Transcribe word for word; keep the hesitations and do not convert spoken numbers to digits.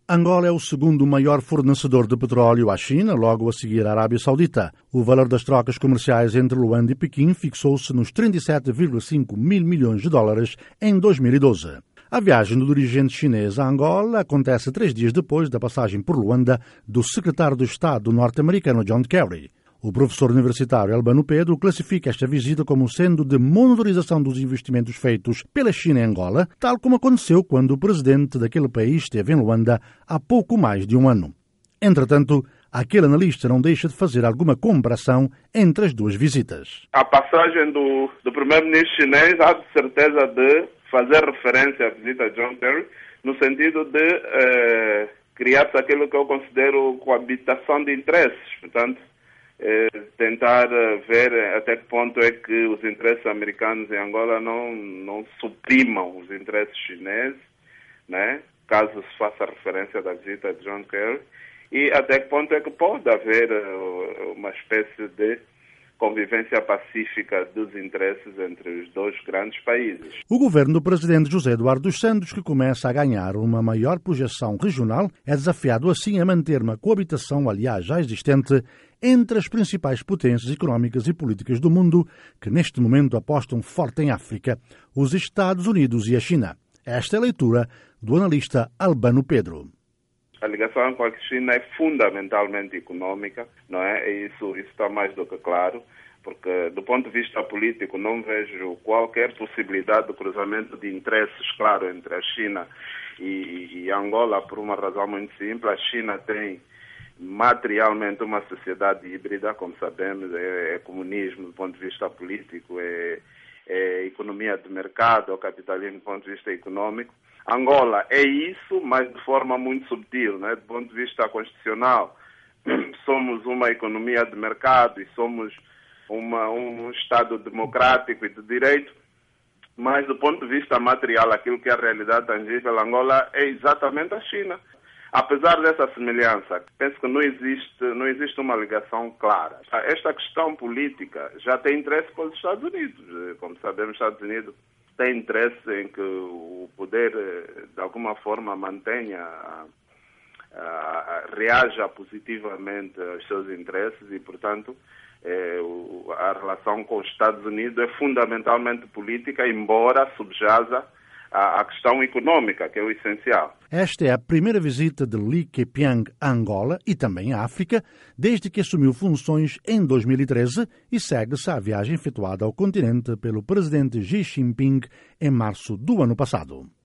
Angola é o segundo maior fornecedor de petróleo à China, logo a seguir à Arábia Saudita. O valor das trocas comerciais entre Luanda e Pequim fixou-se nos trinta e sete vírgula cinco mil milhões de dólares em dois mil e doze. A viagem do dirigente chinês a Angola acontece três dias depois da passagem por Luanda do secretário de Estado norte-americano John Kerry. O professor universitário Albano Pedro classifica esta visita como sendo de monitorização dos investimentos feitos pela China em Angola, tal como aconteceu quando o presidente daquele país esteve em Luanda há pouco mais de um ano. Entretanto, aquele analista não deixa de fazer alguma comparação entre as duas visitas. A passagem do, do primeiro-ministro chinês há de certeza de fazer referência à visita de John Kerry, no sentido de eh, criar-se aquilo que eu considero coabitação de interesses. Portanto, eh, tentar ver até que ponto é que os interesses americanos em Angola não, não suprimam os interesses chineses, né? Caso se faça referência da visita de John Kerry, e até que ponto é que pode haver uh, uma espécie de convivência pacífica dos interesses entre os dois grandes países. O governo do presidente José Eduardo dos Santos, que começa a ganhar uma maior projeção regional, é desafiado assim a manter uma coabitação, aliás, já existente, entre as principais potências económicas e políticas do mundo, que neste momento apostam forte em África, os Estados Unidos e a China. Esta é a leitura do analista Albano Pedro. A ligação com a China é fundamentalmente econômica, não é? E isso, isso está mais do que claro, porque do ponto de vista político não vejo qualquer possibilidade de cruzamento de interesses, claro, entre a China e, e Angola, por uma razão muito simples. A China tem materialmente uma sociedade híbrida, como sabemos, é, é comunismo do ponto de vista político, é, é economia de mercado, é capitalismo do ponto de vista econômico. Angola é isso, mas de forma muito subtil, né? Do ponto de vista constitucional, somos uma economia de mercado e somos uma, um Estado democrático e de direito, mas do ponto de vista material, aquilo que é a realidade tangível, Angola é exatamente a China. Apesar dessa semelhança, penso que não existe, não existe uma ligação clara. Esta questão política já tem interesse para os Estados Unidos. Como sabemos, os Estados Unidos tem interesse em que o poder, de alguma forma, mantenha, a, a, a, reaja positivamente aos seus interesses e, portanto, é, o, a relação com os Estados Unidos é fundamentalmente política, embora subjaza a, a questão econômica, que é o essencial. Esta é a primeira visita de Li Keqiang a Angola e também à África, desde que assumiu funções em dois mil e treze e segue-se à viagem efetuada ao continente pelo presidente Xi Jinping em março do ano passado.